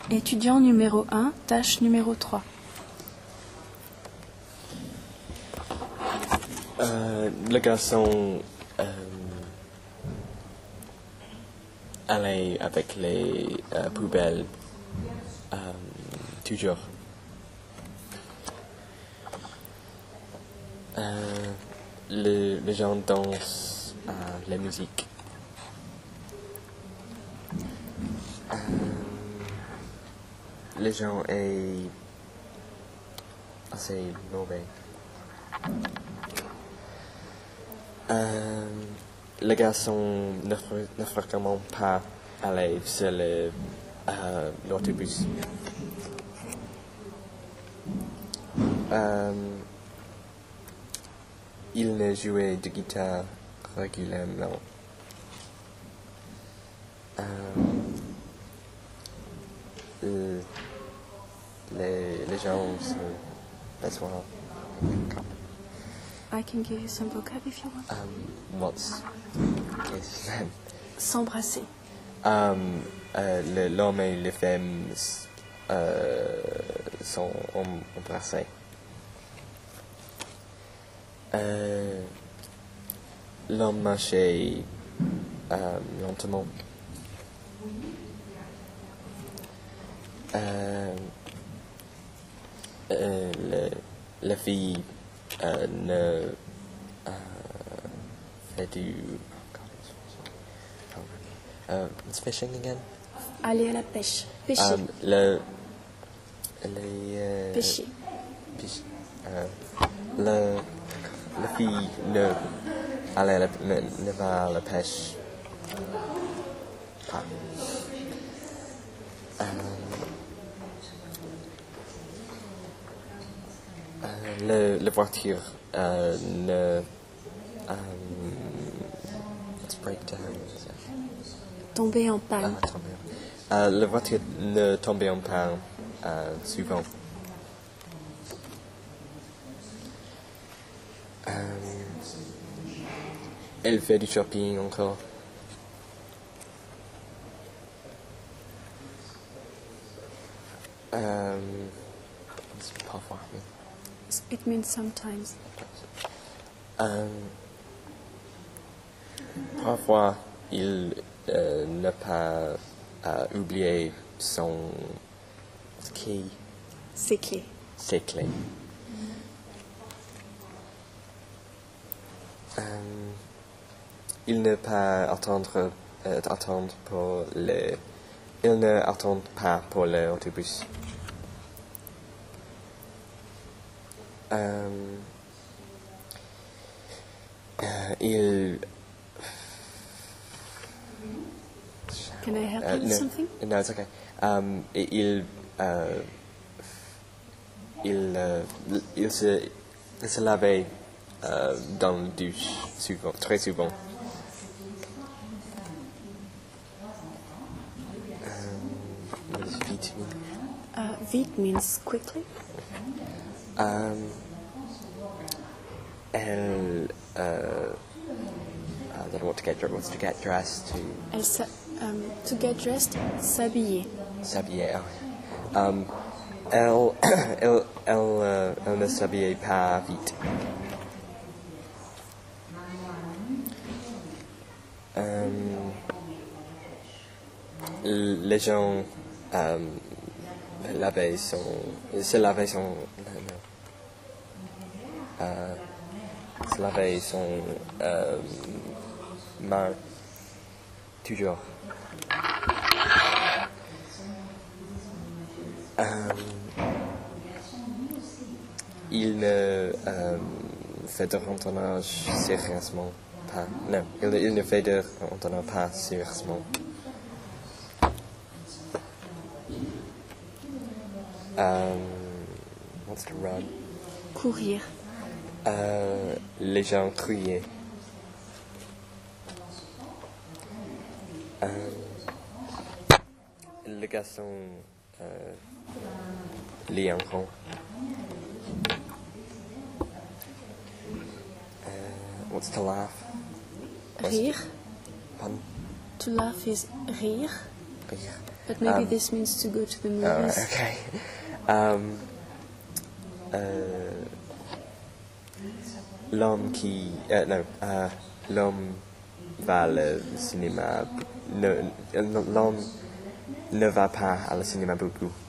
Étudiant numéro 1, tâche numéro 3. Le garçon allait avec les poubelles toujours. Les gens dansent la musique. Les gens est assez mauvais. Le garçon ne fréquemment pas aller sur l'autobus. Il ne jouait de guitare régulièrement. Les gens se besoin. I can give you some vocab if you want. What's his name? S'embrasser. L'homme et les femmes sont embrassés. L'homme marchait lentement. La fille ne fait du... What's fishing again? Aller à la pêche. Pêcher. Pêcher. La fille ne va à la pêche pas. La voiture ne let's break down. Tomber en panne. La voiture ne tombait en panne souvent. Elle fait du shopping encore. Parfois. It means sometimes. Parfois, il n'a pas oublié son key. Ses clés. Ses clés. Il ne pas attendre pour le. Il ne attend pas pour l'autobus. Il. Can I help you with something? No, it's okay. Il se lavait dans la douche souvent, très souvent. What does vite mean? Vite means quickly. Elle, I don't know what to get dressed. What's to get dressed to? To get dressed, s'habiller. S'habiller. Elle ne s'habillait pas vite. Les gens se lavaient son main toujours. Il ne fait de randonnage sérieusement pas. Non, il ne fait de randonnage pas sérieusement. What's to run? Courir. Les gens criaient. Le garçon, les enfants. What's to laugh? Rire. Pardon? To laugh is rire. Rire. But maybe this means to go to the movies. All right, okay. L'homme va au cinéma. L'homme ne va pas au cinéma beaucoup.